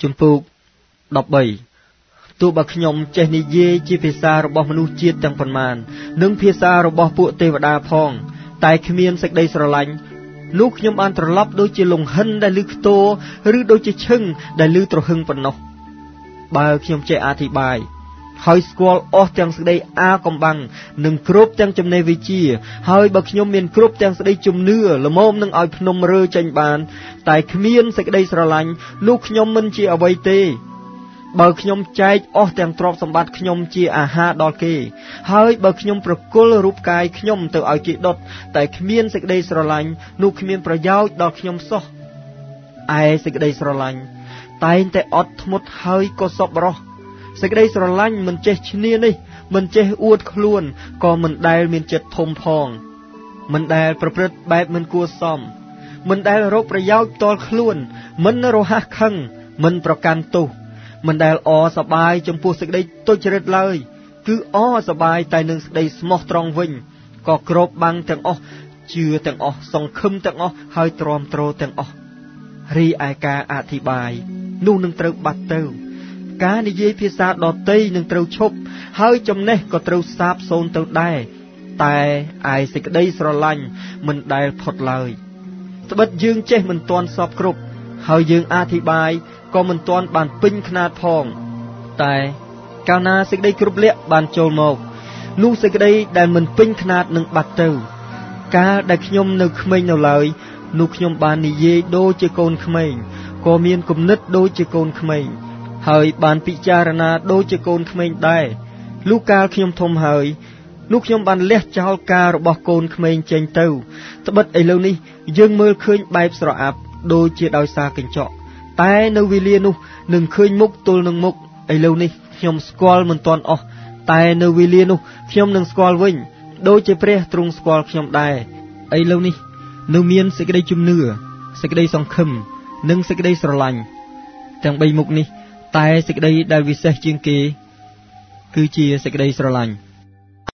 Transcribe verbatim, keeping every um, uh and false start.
ជំពូកដប់បីទោះបើខ្ញុំចេះនិយាយជាភាសារបស់មនុស្សជាតិទាំងប៉ុន្មាននិងភាសារបស់ពួកទេវតាផងតែគ្មានសេចក្តីស្រឡាញ់នោះខ្ញុំបានត្រឡប់ដូចជាលង្ហិនដែលឮខ្ទរឬដូចជាឈឹងដែលឮទ្រហឹងប៉ុណ្ណោះបើខ្ញុំចេះអធិប្បាយហើយស្គាល់អស់ទាំងសេចក្តីអាកំបាំងនិងគ្រប់ទាំងចំណេះវិជ្ជាហើយបើខ្ញុំមានគ្រប់ទាំងសេចក្តីជំនឿល្មមនឹងឲ្យភ្នំរើចេញបានតែគ្មានសេចក្តីស្រឡាញ់នោះខ្ញុំមិនជាអ្វីទេបើខ្ញុំចែកអស់ទាំងទ្រព្យសម្បត្តិខ្ញុំជាអាហារដល់គេហើយបើខ្ញុំប្រគល់រូបកាយខ្ញុំទៅឲ្យគេដុតតែគ្មានសេចក្តីស្រឡាញ់នោះគ្មានប្រយោជន៍ដល់ខ្ញុំសោះឯសេចក្តីស្រឡាញ់តែងតែអត់ធ្មត់ហើយក៏សប្បុរសសេចក្តីស្រឡាញ់មិនចេះឈ្នានេះមិនចេះអួតខ្លួនក៏មិនដែលមានចិត្តធំផងមិនដែលប្រព្រឹត្តបែបមិនគួរសមមិនដែលរកប្រយោជន៍ផ្ទាល់ខ្លួនមិនរហ័សខឹងមិនប្រកាន់ទោសមិនដែលអសប្បាយចំពោះសេចក្តីទុច្ចរិតឡើយគឺអសប្បាយតែនឹងសេចក្តីស្មោះត្រង់វិញក៏គ្របបាំងទាំងអស់ជឿទាំងអស់សង្ឃឹមទាំងអស់ហើយទ្រាំទ្រទាំងអស់រីឯការអធិប្បាយនោះនឹងត្រូវបាត់ទៅការនិយាយភាសាដទៃនឹងត្រូវឈប់ហើយចំណេះក៏ត្រូវសាបសូន្យទៅដែរតែឯសេចក្តីស្រឡាញ់មិនដែលផុតឡើយត្បិតយើងចេះមិនទាន់សពគ្រប់ហើយយើងអធិប្បាយក៏មិនទាន់បានពេញខ្នាតផងតែកាលណាសេចក្តីគ្រប់លក្ខបានចូលមកនោះសេចក្តីដែលមិនពេញខ្នាតនឹងបាត់ទៅកាលដែលខ្ញុំនៅក្មេងនៅឡើយនោះខ្ញុំបាននិយាយដូចជាកូនក្មេងក៏មានគំនិតដូចជាកូនក្មេងហើយបានពិចារណាដូចជាកូនក្មេងដែរលុះកាលខ្ញុំធំហើយនោះខ្ញុំបានលះចោលការរបស់កូនក្មេងចេញទៅត្បិតឥឡូវនេះយើងមើលឃើញបែបស្រអាប់ដូចជាដោយសារកញ្ចក់តែនៅវេលានោះនឹងឃើញមុខទល់នឹងមុខឥឡូវនេះខ្ញុំស្គាល់មិនទាន់អស់តែនៅវេលានោះខ្ញុំនឹងស្គាល់វិញដូចជាព្រះទ្រង់ស្គាល់ខ្ញុំដែរឥឡូវនេះនៅមានសេចក្តីជំនឿសេចក្តីសង្ឃឹមនិងសេចក្តីស្រឡាញ់ទាំងបីមុខនេះតែសេចក្តីដែលវិសេសជាងគេគឺជាសេចក្តីស្រឡាញ់